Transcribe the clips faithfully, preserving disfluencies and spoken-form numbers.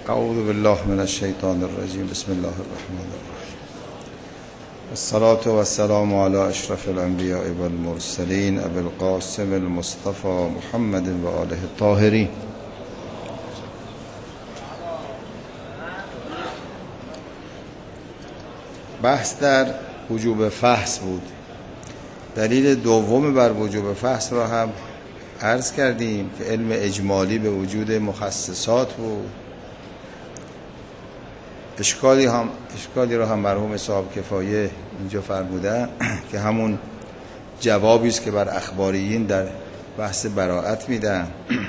اعوذ بالله من الشیطان الرجیم. بسم الله الرحمن الرحیم. الصلاة والسلام على اشرف الانبیاء والمرسلین ابی القاسم المصطفى محمد و آله الطاهرین. بحث در وجوب فحص بود. دلیل دوم بر وجوب فحص را هم عرض کردیم که علم اجمالی به وجود مخصصات بود. اشکالی هم اشکالی را هم مرحوم صاحب کفایه اینجا فرمودن که همون جوابی است که بر اخباریین در بحث براءت میدن،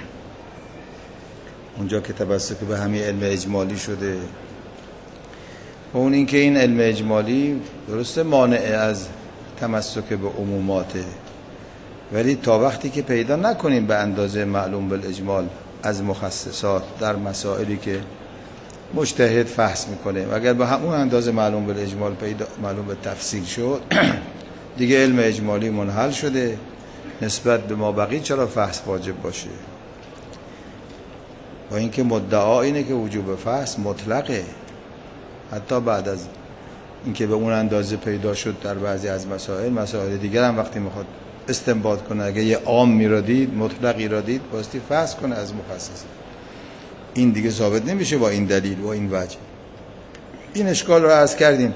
اونجا که توسط به همین علم اجمالی شده. و اون این که این علم اجمالی درسته مانع از تمسک به عموماته، ولی تا وقتی که پیدا نکنیم به اندازه معلوم بالاجمال از مخصصات در مسائلی که مجتهد فحص میکنه و اگر به همون اندازه معلوم بالاجمال پیدا معلوم به تفصیل شد دیگه علم اجمالی منحل شده، نسبت به ما بقی چرا فحص واجب باشه؟ و اینکه مدعا اینه که وجوب فحص مطلقه، حتی بعد از اینکه به اون اندازه پیدا شد در بعضی از مسائل، مسائل دیگر هم وقتی میخواد استنباط کنه اگه یه عام میرادید مطلقی را دید باستی فحص کنه از مخصص. این دیگه ثابت نمیشه با این دلیل و این وجه. این اشکال رو عرض کردیم.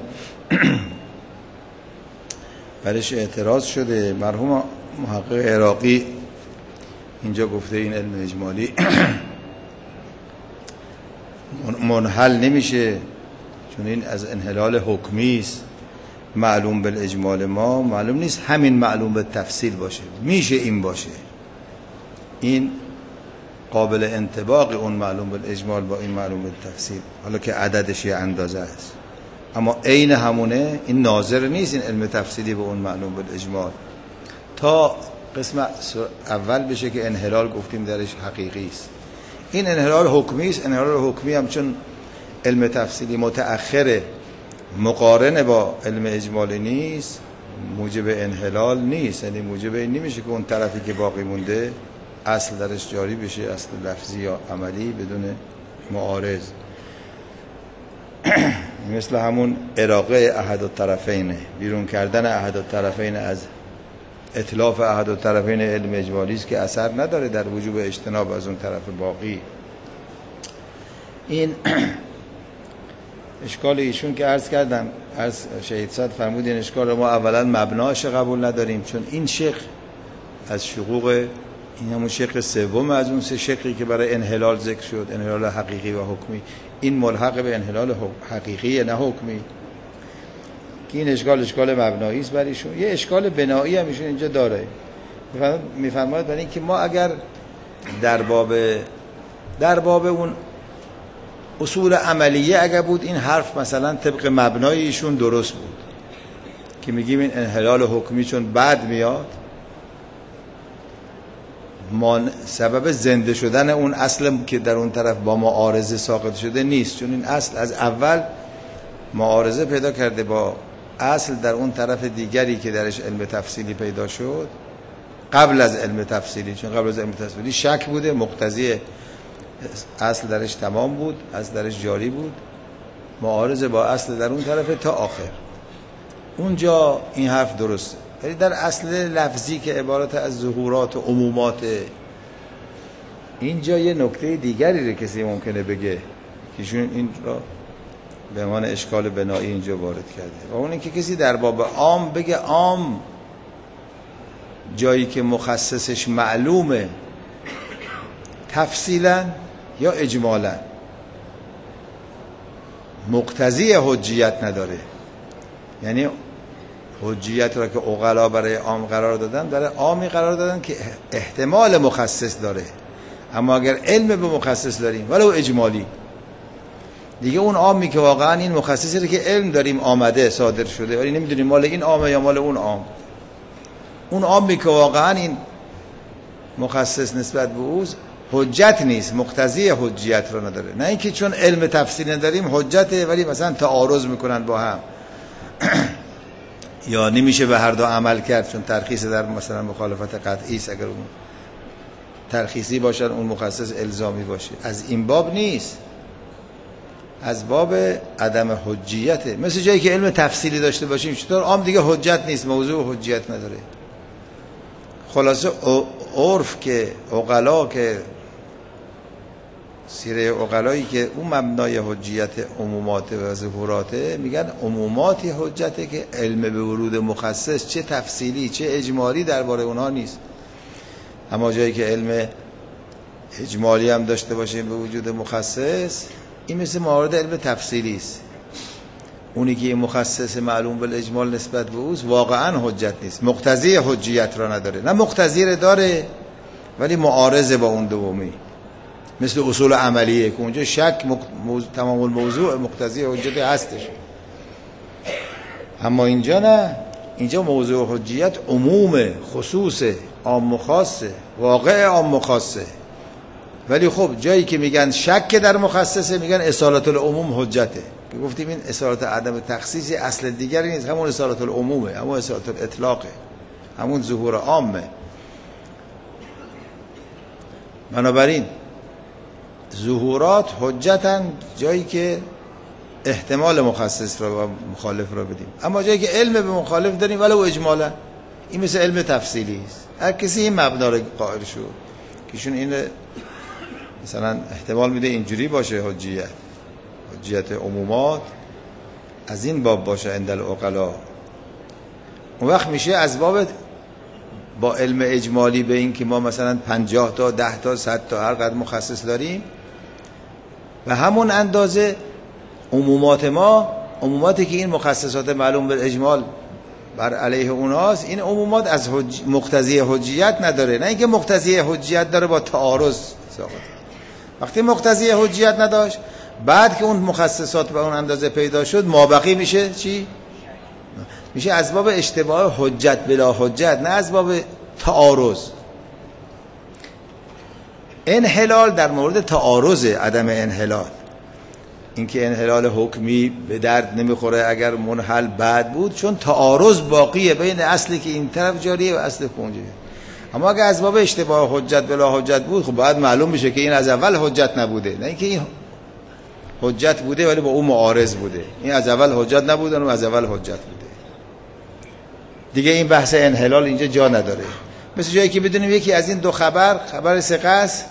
برش اعتراض شده. مرحوم محقق عراقی اینجا گفته این علم اجمالی منحل نمیشه چون این از انحلال حکمی است. معلوم بالاجمال ما معلوم نیست همین معلوم به تفصیل باشه، میشه این باشه، این قابل انطباق اون معلوم بالاجمال با این معلوم بالتفصیل، حالا که عددش یه اندازه است، اما عین همونه این ناظر نیست این علم تفصیلی به اون معلوم بالاجمال تا قسم اول بشه که انحلال گفتیم درش حقیقی است. این انحلال حکمی است. انحلال حکمی هم چون علم تفصیلی متأخره مقارن با علم اجمالی نیست، موجب انحلال نیست، یعنی موجب این نمیشه که اون طرفی که باقی مونده اصل درش جاری بشه، اصل لفظی یا عملی بدون معارض. مثل همون اراقه احد الطرفین، بیرون کردن احد الطرفین از اتلاف احد الطرفین علم اجمالی است که اثر نداره در وجوب اجتناب از اون طرف باقی. این اشکال ایشون که عرض کردم، عرض شهید صد فرمود این اشکال رو ما اولا مبناش قبول نداریم، چون این شق از شقوق، این همون شق سوم از اون سه شقی که برای انحلال ذکر شد، انحلال حقیقی و حکمی، این ملحق به انحلال حقیقی نه حکمی، که این اشکال اشکال مبنایی است برای ایشون. یه اشکال بنایی هم ایشون اینجا داره. میفرماید برای اینکه ما اگر در باب در باب اون اصول عملیه اگر بود این حرف مثلا طبق مبنای ایشون درست بود که میگیم این انحلال حکمی چون بعد میاد من سبب زنده شدن اون اصل که در اون طرف با معارضه ساقط شده نیست، چون این اصل از اول معارضه پیدا کرده با اصل در اون طرف دیگری که درش علم تفصیلی پیدا شد قبل از علم تفصیلی، چون قبل از علم تفصیلی شک بوده، مقتضی اصل درش تمام بود، اصل درش جاری بود، معارضه با اصل در اون طرف تا آخر. اونجا این حرف درسته، ولی در اصل لفظی که عبارت از ظهورات و عمومات، اینجا یه نکته دیگری رو کسی ممکنه بگه که این را به عنوان اشکال بنایی اینجا وارد کرده، و اون اینکه کسی در باب عام بگه عام جایی که مخصصش معلومه تفصیلا یا اجمالا مقتضی حجیت نداره، یعنی حجیت را که عقلا برای عام قرار دادن در عامی قرار دادن که احتمال مخصص داره، اما اگر علم به مخصص داریم ولو اجمالی دیگه اون عامی که واقعا این مخصصی رو که علم داریم آمده صادر شده ولی نمیدونیم مال این عامه یا مال اون عام، اون عامی که واقعا این مخصص نسبت به اوز حجت نیست، مقتضی حجیت رو نداره. نه اینکه چون علم تفصیل نداریم حجته ولی مثلا تعارض میکنن با هم یا نمیشه به هر دو عمل کرد چون ترخیص در مثلا مخالفت قطعی است، اگر اون ترخیصی باشه اون مخصص الزامی باشه، از این باب نیست. از باب عدم حجیته. مثل جایی که علم تفصیلی داشته باشیم چطور عام دیگه حجت نیست، موضوع حجیت نداره. خلاصه عرف که عقلا که سیره عقلایی که اون مبنای حجیت عمومات و ظهوراته، میگن عموماتی حجته که علم به ورود مخصص چه تفصیلی چه اجمالی درباره اونها نیست. اما جایی که علم اجمالی هم داشته باشیم به وجود مخصص، این مثل موارد علم تفصیلی است. اونی که مخصص معلوم بالاجمال نسبت به اوست واقعا حجت نیست، مقتضی حجیت را نداره. نه مقتضی را داره ولی معارضه با اون دومی، مثل اصول عملیه که اونجا شک موضوع تمام الموضوع مقتضی حجت هستش. اما اینجا نه، اینجا موضوع حجیت عموم خصوص عام و خاصه، واقع عام و خاصه. ولی خب جایی که میگن شک در مخصصه میگن اصالت العموم حجته. که گفتیم این اصالت عدم تخصیصی اصل دیگری نیست، همون اصالت العمومه، همون اصالت الاطلاقه، همون ظهور عامه. بنابراین ظهورات حجتن جایی که احتمال مخصص را و مخالف را بدیم. اما جایی که علم به مخالف داریم ولو اجمالا، این مثل علم تفصیلی است. هر کسی این مبنا را قائل شد که شون این مثلا احتمال میده اینجوری باشه حجیت حجیت عمومات از این باب باشه عند العقلا، اون وقت میشه از باب با علم اجمالی به این که ما مثلا پنجاه تا ده تا صد تا هر قدر مخصص داریم و همون اندازه عمومات ما، عموماتی که این مخصصات معلوم به اجمال بر علیه اوناست، این عمومات از حج... مقتضی حجیت نداره. نه اینکه مقتضی حجیت داره با تعارض ساقط. وقتی مقتضی حجیت نداشت، بعد که اون مخصصات به اون اندازه پیدا شد، مابقی میشه چی؟ میشه اسباب اشتباه حجت بلا حجت، نه اسباب تعارض. انحلال در مورد تعارض، عدم انحلال، اینکه انحلال حکمی به درد نمیخوره اگر منحل بعد بود، چون تعارض باقیه بین اصلی که این طرف جاریه و اصل اونجا. اما اگر اسباب اشتباه حجت بلا حجت بود، خب باید معلوم بشه که این از اول حجت نبوده، نه اینکه این حجت بوده ولی با اون معارض بوده. این از اول حجت نبوده و از اول حجت بوده. دیگه این بحث انحلال اینجا جا نداره. مثل جایی که بدونیم یکی از این دو خبر، خبر ثقه است،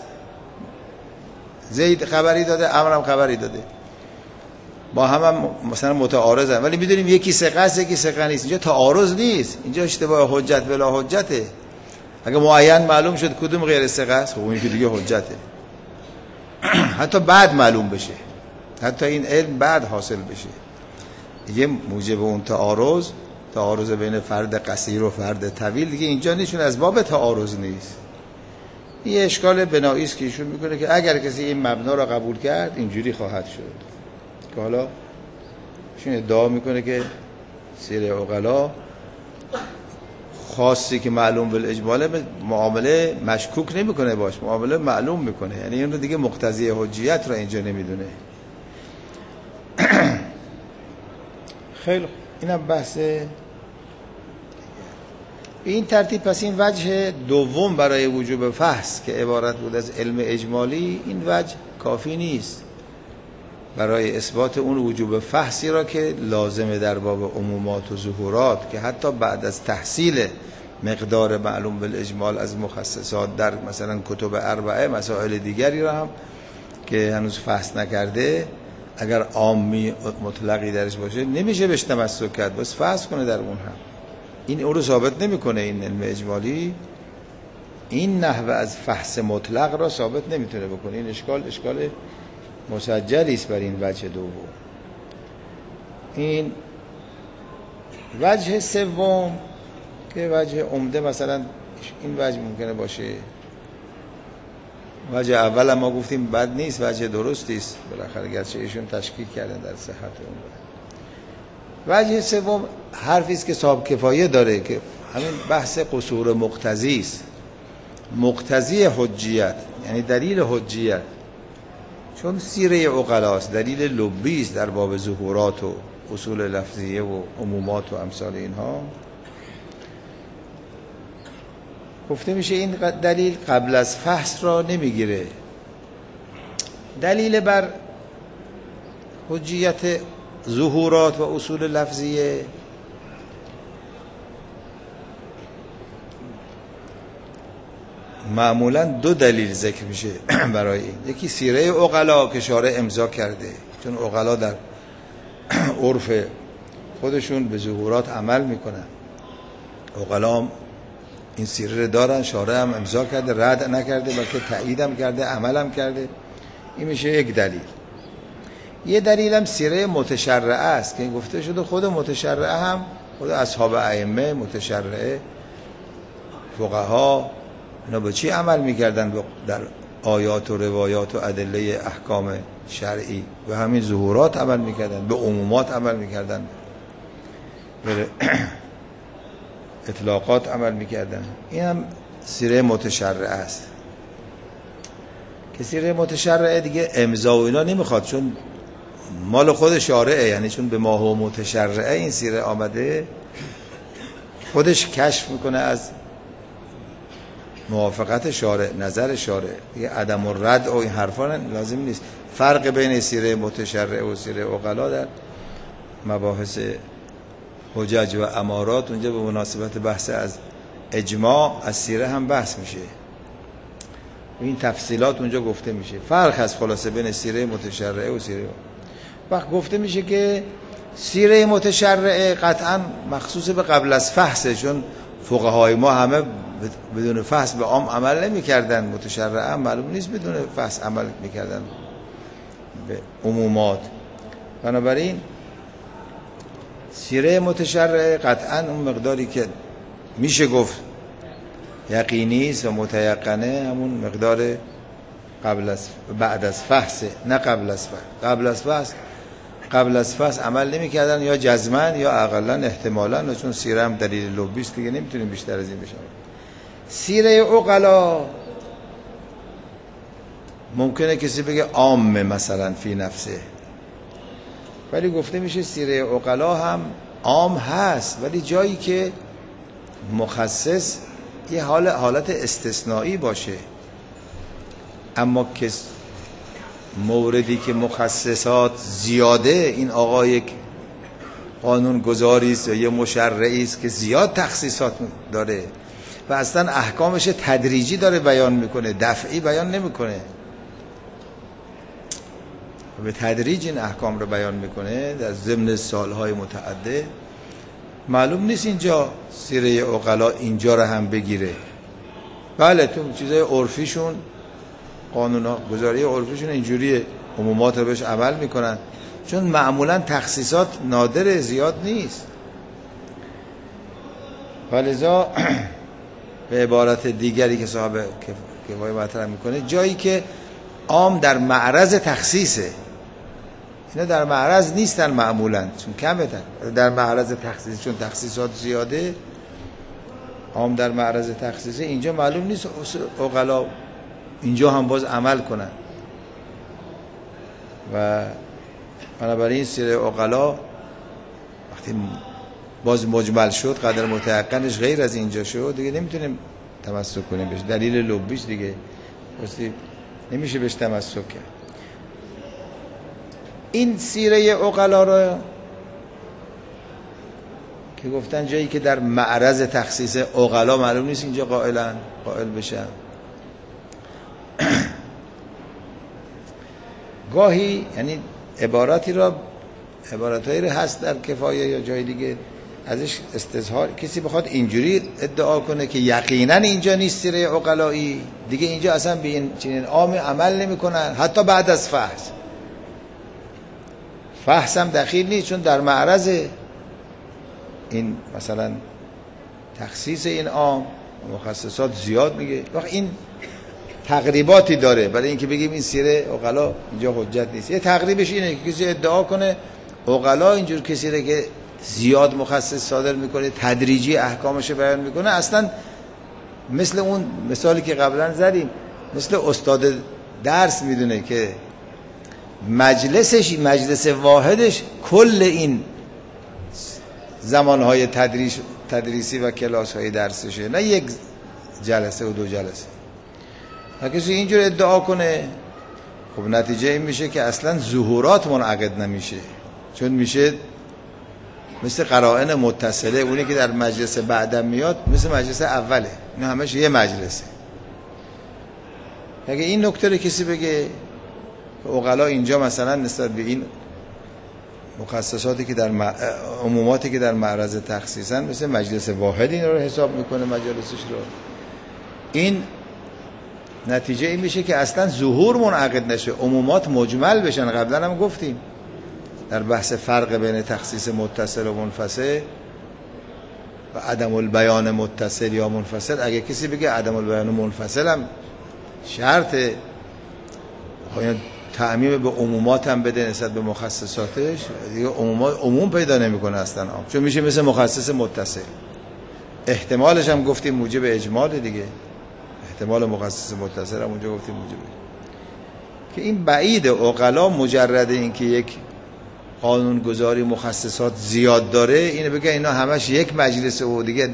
زید خبری داده، عمرو هم خبری داده، با هم, هم مثلا متعارضن، ولی میدونیم یکی ثقه است یکی ثقه نیست. اینجا تعارض نیست، اینجا اشتباه حجت بلا حجته. اگه معین معلوم شد کدوم غیر ثقه است، خب اون که دیگه حجته. حتی بعد معلوم بشه، حتی این علم بعد حاصل بشه، دیگه موجب اون تعارض، تعارض بین فرد قصیر و فرد طویل دیگه اینجا نیست، چون از باب تعارض نیست. این اشکال بنایی است که ایشون میکنه که اگر کسی این مبنا را قبول کرد اینجوری خواهد شد. که حالا ایشون ادعا میکنه که سیر عقلا خاصی که معلوم بالاجمال معامله مشکوک نمیکنه باش، معامله معلوم میکنه، یعنی اون رو دیگه مقتضی حجیت را اینجا نمیدونه. خیلی اینم بحث این ترتیب. پس این وجه دوم برای وجوب فحص که عبارت بود از علم اجمالی، این وجه کافی نیست برای اثبات اون وجوب فحصی را که لازمه در باب عمومات و ظهورات، که حتی بعد از تحصیل مقدار معلوم بالاجمال از مخصصات در مثلا کتب اربعه، مسائل دیگری را هم که هنوز فحص نکرده، اگر عامی مطلقی درش باشه نمیشه بهش تمسک کرد، بس فحص کنه در اون هم. این اون رو ثابت نمیکنه. این علم اجمالی این نحوه از فحص مطلق را ثابت نمیتونه بکنه. این اشکال اشکال مسجلی است بر این وجه دوم. این وجه سوم که وجه عمده، مثلا این وجه ممکنه باشه. وجه اول ما گفتیم بد نیست، وجه درستی است بالاخره، گرچه ایشون تشکیک کردن در صحت اون. وجه سوم حرفی است که صاحب کفایه داره که همین بحث قصور مقتضی است. مقتضی حجیت یعنی دلیل حجیت، چون سیره عقلاست، دلیل لبی است در باب ظهورات و اصول لفظیه و عمومات و امثال اینها. گفته میشه این دلیل قبل از فحص را نمیگیره. دلیل بر حجیت ظهورات و اصول لفظیه، معمولا دو دلیل ذکر میشه برای این. یکی سیره عقلا که شارع امضا کرده، چون عقلا در عرف خودشون به ظهورات عمل میکنن، عقلا این سیره رو دارن، شارع هم امضا کرده، رد نکرده بلکه تایید هم کرده، عمل هم کرده. این میشه یک دلیل. یه دلیل هم سیره متشرعه است که گفته شده خود متشرعه هم، خود اصحاب ائمه متشرعه فقها اینا به چی عمل میکردن؟ در آیات و روایات و ادله احکام شرعی و همین ظهورات عمل میکردن، به عمومات عمل میکردن، به اطلاقات عمل میکردن. این هم سیره متشرعه است که سیره متشرعه دیگه امضا و اینا نمیخواد، چون مال خود شارعه، یعنی چون به ما هو متشرعه این سیره آمده، خودش کشف میکنه از موافقت شارع، نظر شارع، دیگه عدم الرد و این حرفا لازم نیست. فرق بین سیره متشرعه و سیره عقلا در مباحث حجج و امارات، اونجا به مناسبت بحث از اجماع از سیره هم بحث میشه، این تفصیلات اونجا گفته میشه. فرق هست خلاصه بین سیره متشرعه و سیره. وقت گفته میشه که سیره متشرعه قطعا مخصوص به قبل از فحصه، چون فقهای ما همه بدون فحص به عام عمل نمی کردن، متشرعه هم معلوم نیست بدون فحص عمل میکردن به عمومات. بنابراین سیره متشرعه قطعا اون مقداری که میشه گفت یقینی است و متیقنه، همون مقدار قبل از بعد از فحص، نه قبل از فحص. قبل از فحص قبل از فحص عمل نمی کردن، یا جزمن یا اقلا احتمالا، چون سیره هم دلیل لبی است دیگه، نمیتونیم بیشتر از این بشه. سیره عقلا ممکنه کسی بگه عامه مثلا فی نفسه، ولی گفته میشه سیره عقلا هم عام هست، ولی جایی که مخصص یه حال حالت استثنایی باشه. اما که موردی که مخصصات زیاده، این آقا یک قانون گذاری است یا یه مشرعی است که زیاد تخصیصات داره و اصلا احکامش تدریجی داره بیان میکنه، دفعی بیان نمیکنه، به تدریج این احکام رو بیان میکنه در ضمن سالهای متعدد. معلوم نیست اینجا سیره عقلا اینجا رو هم بگیره. بله تو چیزای عرفیشون، قانونا گذاری عرفیشون اینجوریه، عمومات رو بهش عمل میکنن، چون معمولا تخصیصات نادر، زیاد نیست. ولذا به عبارت دیگری که صاحب کفایه مطرح میکنه، جایی که عام در معرض تخصیصه، اینا در معرض نیستن معمولا چون کمه، در معرض تخصیص چون تخصیصات زیاده، عام در معرض تخصیصه، اینجا معلوم نیست عقلا اینجا هم باز عمل کنن. و بنابراین سیره عقلا وقتی باز مجمل شد، قدر متیقنش غیر از اینجا شد، دیگه نمیتونیم تمسک کنیم بهش، دلیل لبیش دیگه راستی نمیشه بهش تمسک کرد. این سیره عقلا رو که گفتن جایی که در معرض تخصیص عقلا، معلوم نیست اینجا قائلن قائل بشن. گاهی یعنی عباراتی را عبارتایی را هست در کفایه یا جای دیگه ازش استظهار، کسی بخواد اینجوری ادعا کنه که یقینا اینجا نیست سیره عقلایی، دیگه اینجا اصلا به این چنین عام عمل نمیکنن حتی بعد از فحص. فحص هم دخیل نیست، چون در معرض این مثلا تخصیص این عام مخصصات زیاد میگه. وقت این تقریباتی داره برای اینکه بگیم این سیره عقلا اینجا حجت نیست. یه تقریبش اینه که کسی ادعا کنه عقلا اینجور کسی را که زیاد مخصص صادر میکنه، تدریجی احکامش بیان میکنه، اصلا مثل اون مثالی که قبلا زدیم، مثل استاد درس میدونه که مجلسش مجلس واحدش کل این زمانهای تدریس تدریسی و کلاس‌های درسشه، نه یک جلسه و دو جلسه. اگه کسی اینجور ادعا کنه خب نتیجه این میشه که اصلا ظهورات منعقد نمیشه، چون میشه مثل قرائن متصله، اونی که در مجلس بعدم میاد مثل مجلس اوله، اینا همش یه مجلسه. اگه این نکته رو کسی بگه عقلا اینجا مثلا نسبت به این مخصصاتی که در م... عموماتی که در معرض تخصیصن مثل مجلس واحد این رو حساب میکنه مجالسش رو، این نتیجه این میشه که اصلا ظهور منعقد نشه، عمومات مجمل بشن. قبلا هم گفتیم در بحث فرق بین تخصیص متصل و منفصل و عدم البیان متصل یا منفصل، اگه کسی بگه عدم البیان منفصل هم شرطه، تعمیم به عمومات هم بده نسبت به مخصصاتش، دیگه عمومات عموم پیدا نمیکنه اصلا، چون میشه مثل مخصص متصل. احتمالش هم گفتیم موجب اجمال دیگه، احتمال مخصص متصل هم اونجا گفتیم موجب، که این بعید عقلا مجرد این که یک قانونگذاری مخصصات زیاد داره اینو بگه اینا همش یک مجلس و دیگه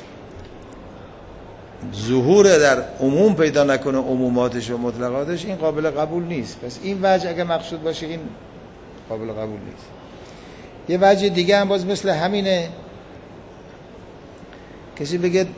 ظهور در عموم پیدا نکنه عموماتش و مطلقاتش، این قابل قبول نیست. پس این وجه اگه مقصود باشه این قابل قبول نیست. یه وجه دیگه هم باز مثل همینه، کسی بگه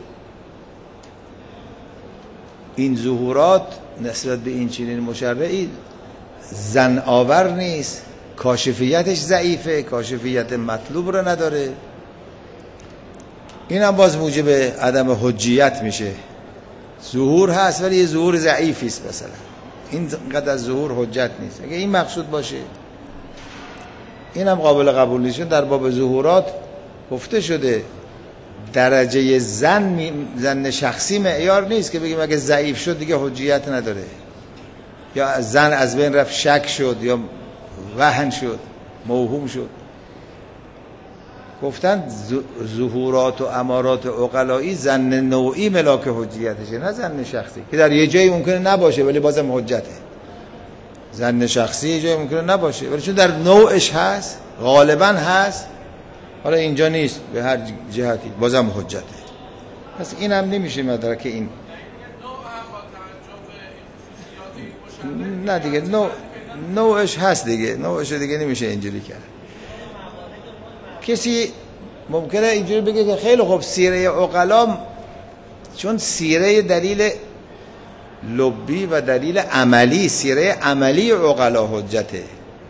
این ظهورات نسبت به این چنین مشرعی زن آور نیست، کاشفیتش ضعیفه، کاشفیت مطلوب رو نداره، این هم باز موجب عدم حجیت میشه. ظهور هست ولی یه ظهور ضعیفی است، مثلا این قدر از ظهور حجت نیست. اگه این مقصود باشه این هم قابل قبول نیست. در باب ظهورات گفته شده درجه زن زن شخصی معیار نیست که بگیم اگه ضعیف شد دیگه حجیت نداره، یا زن از بین رفت شک شد یا وهن شد موهوم شد. گفتن ظهورات و امارات عقلایی زن نوعی ملاک حجیتشه، نه زن شخصی، که در یه جایی ممکنه نباشه ولی بازم حجته. زن شخصی یه جایی ممکنه نباشه ولی چون در نوعش هست غالبا هست، حالا اینجا نیست به هر جهتی بازم حجته. پس این هم نمیشه مدرک این. نه دیگه نوع نوعش هست دیگه، نوعش دیگه نمیشه اینجوری کرد. کسی ممکنه اینجوری بگه که خیلی خوب سیره عقلا، چون سیره دلیل لبی و دلیل عملی، سیره عملی عقلا حجته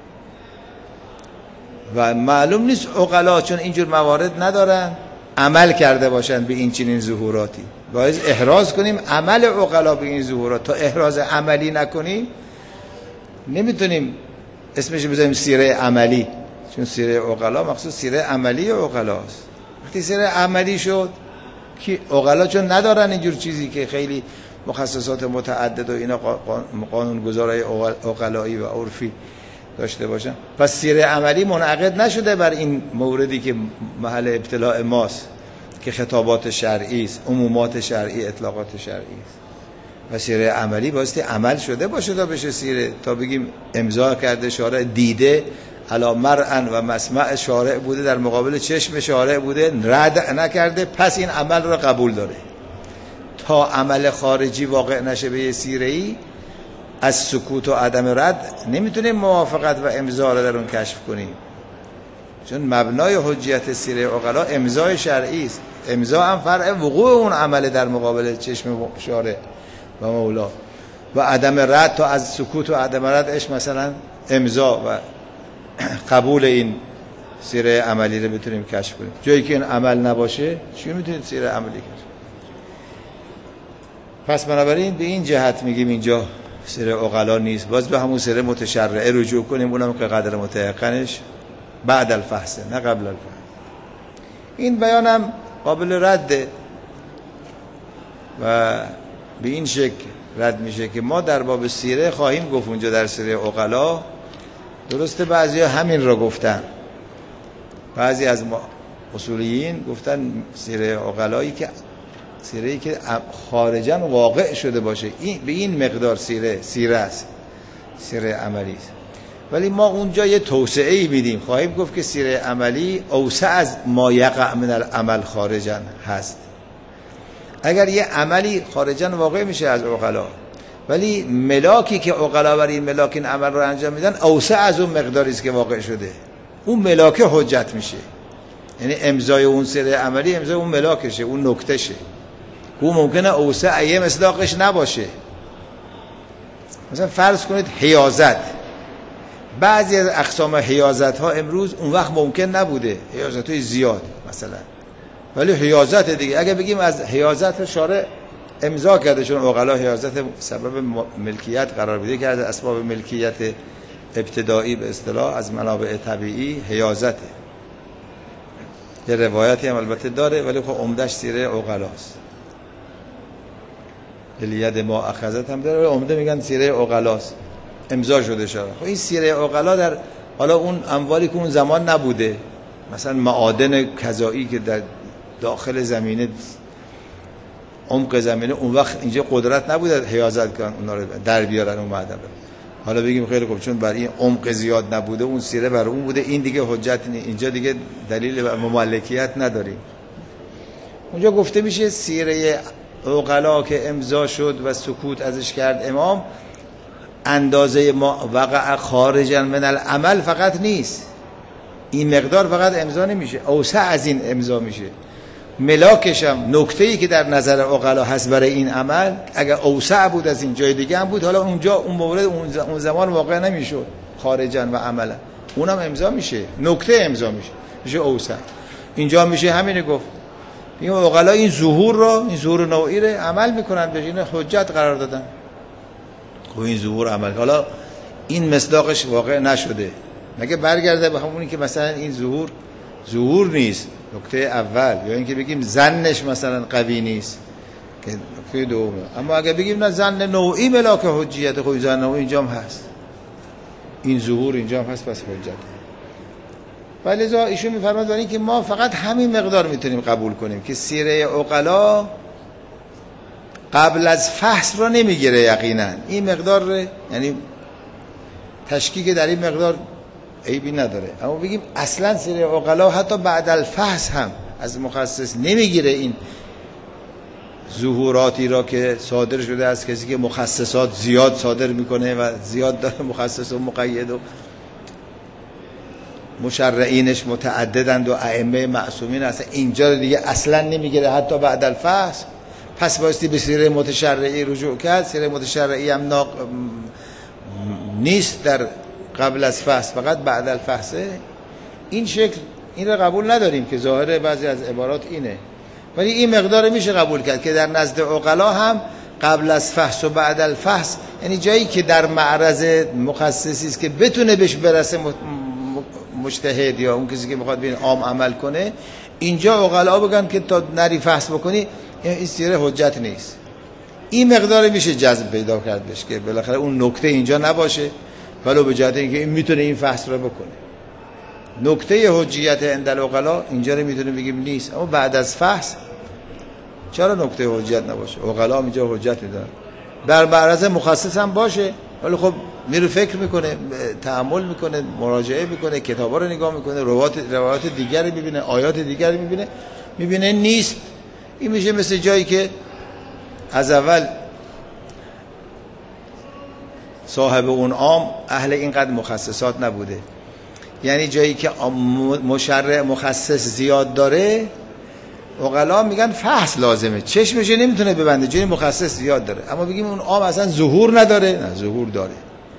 و معلوم نیست عقلا چون اینجور موارد ندارن عمل کرده باشن به این چنین ظهوراتی. باید احراز کنیم عمل عقلا به این ظهورات. تا احراز عملی نکنیم نمیتونیم اسمش بذاریم سیره عملی، چون سیره عقلا مخصوص سیره عملی عقلاست. وقتی سیره عملی شد که عقلا چون ندارن اینجور چیزی که خیلی مخصصات متعدد و اینا قانونگذارای عقلایی و عرفی داشته باشن، پس سیره عملی منعقد نشده بر این موردی که محل ابتلاع ماست که خطابات شرعی است، عمومات شرعی، اطلاقات شرعی است. و سیره عملی بایستی عمل شده باشه تا بشه سیره، تا بگیم امضا کرده شارع، دیده علی مرء و مسمع شارع بوده، در مقابل چشم شارع بوده، رد نکرده، پس این عمل رو قبول داره. تا عمل خارجی واقع نشه به سیره‌ای، از سکوت و عدم رد نمیتونیم موافقت و امضا رو در اون کشف کنیم، چون مبنای حجیت سیره عقلا امضای شرعی است. امضا هم فرع وقوع اون عمل در مقابل چشم شارع و مولا، و عدم رد تا از سکوت و عدم ردش مثلا امضا و قبول این سیره عملی رو بتونیم کشف کنیم. جایی که این عمل نباشه چی میتونید سیره عملی کشف؟ پس بنابراین به این جهت میگیم اینجا سیره عقلا نیست. باز به همون سیره متشرعه رجوع کنیم، اونم که قدر متيقنش بعد الفحص نه قبل الفحص. این بیانم قابل رده و به این شکل رد میشه که ما در باب سیره خواهیم گفت اونجا در سیره عقلا. درسته بعضی ها همین را گفتن، بعضی از اصولیین گفتن سیره عقلایی که سیره‌ای که خارجاً واقع شده باشه این به این مقدار سیره سیره است، سیره عملی است. ولی ما اونجا یه توسعه‌ای میدیم، خواهیم گفت که سیره عملی اوسع از ما یقع من العمل خارجاً هست. اگر یه عملی خارجاً واقع میشه از عقلا ولی ملاکی که عقلا بر این ملاک این عمل رو انجام میدن اوسع از اون مقداری است که واقع شده، اون ملاک حجت میشه. یعنی امضای اون سری عملی امضای اون ملاکشه، اون نکتهشه، اون ممکنه اوسع یه مصداقش نباشه. مثلا فرض کنید حیازت، بعضی از اقسام حیازت ها امروز اون وقت ممکن نبوده، حیازت های زیاد مثلا، ولی حیازت دیگه اگه بگیم از حیازت شارع امضا کرده، چون عقلا حیازت سبب ملکیت قرار بده کرده، اسباب ملکیت ابتدایی به اصطلاح از منابع طبیعی حیازته. یه روایتی هم البته داره ولی خب عمدش سیره عقلاست. الید ما اخذت هم داره، عمده میگن سیره عقلاست، امضا شده شده. خب این سیره عقلا در حالا اون اموالی که اون زمان نبوده، مثلا معادن کذایی که در داخل زمینه عمق زمینه، اون وقت اینجا قدرت نبوده حیازت کنن اونا رو در بیارن اون معدن. حالا بگیم خیلی خوب چون برای این عمق زیاد نبوده اون سیره برای اون بوده، این دیگه حجت نیست، اینجا دیگه دلیل بر مملکیت نداریم. اونجا گفته میشه سیره عقلا که امضا شد و سکوت ازش کرد امام، اندازه ما وقع خارجا من العمل فقط نیست، این مقدار فقط امضا نمیشه، اوسع از این امضا میشه. ملاکش هم نکته‌ای که در نظر عقلا هست برای این عمل، اگر اوسع بود از این جای دیگه هم بود، حالا اونجا اون مورد اون زمان واقع نمیشد خارجا و عملا، اونم امضا میشه، نکته امضا میشه، میشه اوسع. اینجا میشه همینه گفت این عقلا این ظهور رو، این ظهور نوعی رو عمل میکنن، به این حجت قرار دادن. خب این ظهور عمل، حالا این مصداقش واقع نشده، مگه برگرده به همونی که مثلا این ظهور ظهور نیست، نکته اول، یا اینکه بگیم ظنش مثلا قوی نیست که نکته دوم. اما اگه بگیم نه ظن نوعی ملاک حجیت، خب ظن نوعی اینجا هم هست، این ظهور اینجا هم هست، پس حجت. ولی لذا ایشون میفرماد برای اینکه ما فقط همین مقدار میتونیم قبول کنیم که سیره عقلا قبل از فحص رو نمیگیره یقینا، این مقدار رو، یعنی تشکیک در این مقدار عیبی نداره. اما بگیم اصلا سیره عقلا حتی بعد الفحص هم از مخصص نمیگیره این ظهوراتی را که صادر شده از کسی که مخصصات زیاد صادر میکنه و زیاد داره مخصص و مقید و مشرعینش متعددند و ائمه معصومین، اصلا اینجا دیگه اصلا نمیگیره حتی بعد الفحص. پس بایستی به سیره متشرعی رجوع کرد. سیره متشرعی هم ناق... نیست در قبل از فحص، فقط بعد الفحصه. این شکل این رو قبول نداریم که ظاهر بعضی از عبارات اینه، ولی این مقدار میشه قبول کرد که در نزد عقلا هم قبل از فحص و بعد الفحص، یعنی جایی که در معرض مخصصی است که بتونه بهش برسه مجتهد یا اون کسی که میخواد بین عام عمل کنه، اینجا عقلا بگن که تا نری فحص بکنی این سیره حجت نیست. این مقدار میشه جذب پیدا کرد بهش که بالاخره اون نکته اینجا نباشه، ولو به جهت اینکه این میتونه این فحص رو بکنه. نکته حجیت عند العقلا اینجا رو میتونه بگیم نیست، اما بعد از فحص چرا نکته حجیت نباشه؟ عقلا اینجا حجت میدن، در معرض مخصص هم باشه، ولی خب میره فکر میکنه، تأمل میکنه، مراجعه میکنه، کتابا رو نگاه میکنه، روایات روایات دیگری میبینه، آیات دیگری میبینه، میبینه نیست. این میشه مثل جایی که از اول صاحب اون عام اهل اینقدر مخصصات نبوده، یعنی جایی که مشرع مخصص زیاد داره عقلا میگن فحص لازمه، چشمش نمیتونه ببنده جایی مخصص زیاد داره. اما بگیم اون عام اصلا ظهور نداره، نه ظهور داره.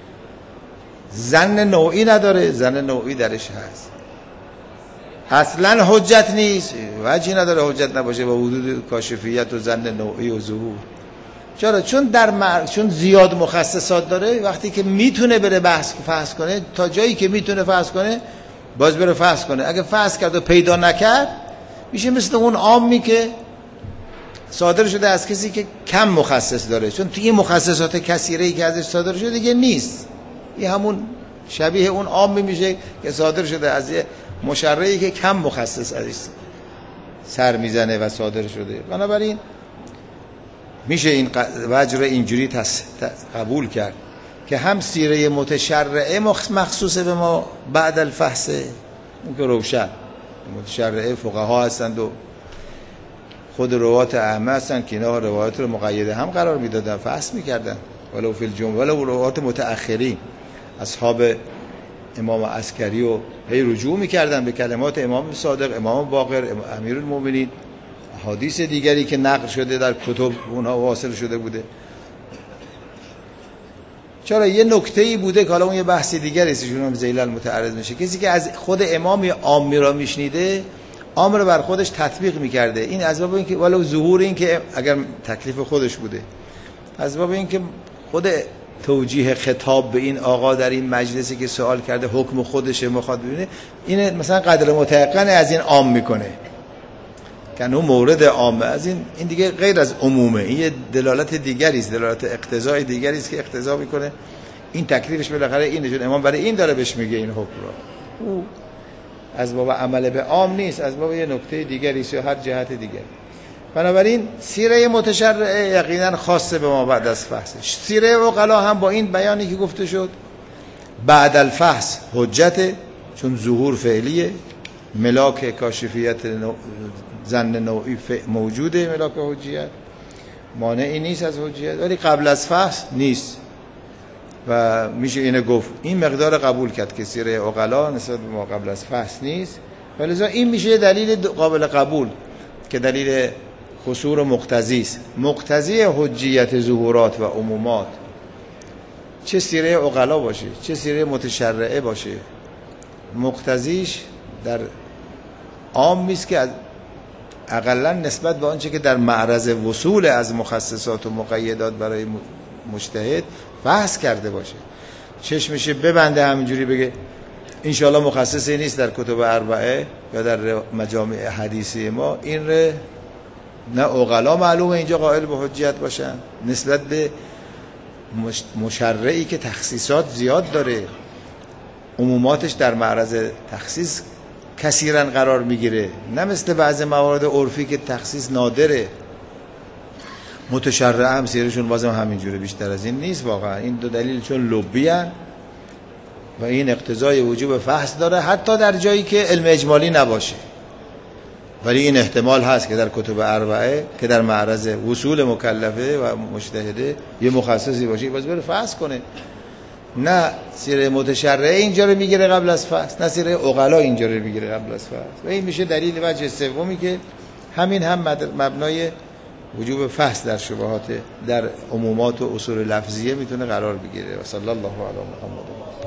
ظن نوعی نداره، ظن نوعی درش هست. اصلا حجت نیست، وجهی نداره حجت نباشه با وجود کاشفیت و ظن نوعی و ظهور. چرا؟ چون در مر... چون زیاد مخصصات داره، وقتی که میتونه بره بحث فحص کنه، تا جایی که میتونه فحص کنه باز بره فحص کنه. اگه فحص کرد و پیدا نکرد میشه مثل اون عامی که صادر شده از کسی که کم مخصص داره، چون توی این مخصصات کثیره‌ای که ازش صادر شده دیگه نیست. این همون شبیه اون عامی میشه که صادر شده از یه مشرعی که کم مخصص ازش سر میزنه و صادر شده. بنابراین میشه این وجر اینجوری تس... قبول کرد که هم سیره متشرعه مخصوص به ما بعد الفحصه، اون که روشن متشرعه فقها هستند و خود روایات اهمه هستند که اینا روایات رو مقیده هم قرار میدادن، فحص میکردن. ولو فی الجمله، ولو روات متأخرین اصحاب امام عسکری و هی رجوع میکردن به کلمات امام صادق، امام باقر، امیرالمومنین، حدیث دیگری که نقل شده در کتب اونها واصل شده بوده. چرا یه نکته‌ای بوده که حالا اون یه بحث دیگری است، ایشون هم ذیل المتعرض میشه. کسی که از خود امام عامی را میشنیده، عام رو بر خودش تطبیق میکرده. این از باب این که ولو ظهور این که اگر تکلیف خودش بوده، از باب این که خود توجیه خطاب به این آقا در این مجلسی که سوال کرده حکم خودشه میخواد ببینه، این مثلا قدر متيقن از این عام میکنه که اون مورد عامه، از این این دیگه غیر از عمومه، این یه دلالت دیگری است، دلالت اقتضای دیگری است که اقتضا میکنه این تکلیفش بالاخره اینه، چون امام برای این داره بهش میگه این حکم رو. او از باب عمل به عام نیست، از باب یه نکته دیگری است یا هر جهت دیگری. بنابراین سیره متشرعه یقینا خاصه به ما بعد از فحص. سیره عقلا هم با این بیانی که گفته شد بعد الفحص حجت، چون ظهور فعلیه، ملاک کاشفیت نو... زن نوعی موجوده، ملاک حجیت مانعی نیست از حجیت، ولی قبل از فحص نیست و میشه اینو گفت. این مقدار قبول کرد که سیره عقلا نسبت به ما قبل از فحص نیست، ولذا این میشه دلیل قابل قبول که دلیل قصور و مقتضی است. مقتضی حجیت ظهورات و عمومات چه سیره عقلا باشه چه سیره متشرعه باشه، مقتضیش در عام نیست که اقلا نسبت به آنچه که در معرض وصول از مخصصات و مقیدات برای مجتهد بحث کرده باشه. چشمشه ببنده همینجوری بگه انشاءالله مخصصی نیست در کتب اربعه یا در مجامع حدیثی ما، این ره نه عقلا معلومه اینجا قائل به حجیت باشن نسبت به مشرعی که تخصیصات زیاد داره، عموماتش در معرض تخصیص کثیرا قرار میگیره، نه مثل بعض موارد عرفی که تخصیص نادره. متشرع هم سیرشون بازم همینجوره، بیشتر از این نیست واقعا. این دو دلیل چون لبی هن و این اقتضای وجوب فحص داره حتی در جایی که علم اجمالی نباشه، ولی این احتمال هست که در کتب اربعه که در معرض وصول مکلفه و مجتهده یه مخصصی باشه باز بره فحص کنه. نه سیره متشرعه اینجا رو میگیره قبل از فحص، نه سیره عقلا اینجا رو میگیره قبل از فحص، و این میشه دلیل وجه سومی که همین هم مبنای وجوب فحص در شبهات در عمومات و اصول لفظیه میتونه قرار بگیره. و صلی الله علی محمد.